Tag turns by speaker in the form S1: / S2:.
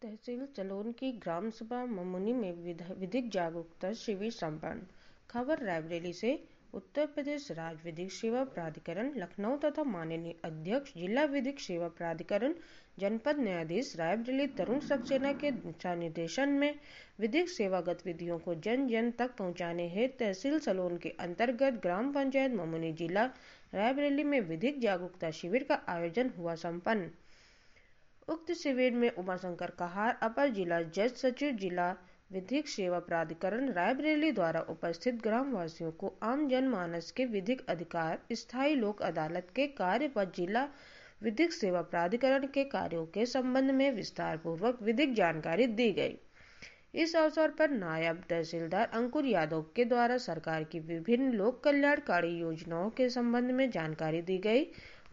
S1: तहसील चलोन की ग्राम सभा ममुनी में विधिक जागरूकता शिविर संपन्न। खबर रायबरेली से। उत्तर प्रदेश राज्य विधिक सेवा प्राधिकरण लखनऊ तथा माननीय अध्यक्ष जिला विधिक सेवा प्राधिकरण जनपद न्यायाधीश रायबरेली तरुण सक्सेना के दिशा निर्देशन में विधिक सेवा गतिविधियों को जन जन तक पहुंचाने हेतु तहसील सलोन के अंतर्गत ग्राम पंचायत ममुनी जिला रायबरेली में विधिक जागरूकता शिविर का आयोजन हुआ संपन्न। उक्त शिविर में उमाशंकर कहार अपर जिला जज सचिव जिला विधिक सेवा प्राधिकरण रायबरेली द्वारा उपस्थित ग्रामवासियों को आम जनमानस के विधिक अधिकार, स्थायी लोक अदालत के कार्य व जिला विधिक सेवा प्राधिकरण के कार्यों के संबंध में विस्तार पूर्वक विधिक जानकारी दी गई। इस अवसर पर नायब तहसीलदार अंकुर यादव के द्वारा सरकार की विभिन्न लोक कल्याणकारी योजनाओं के संबंध में जानकारी दी गई।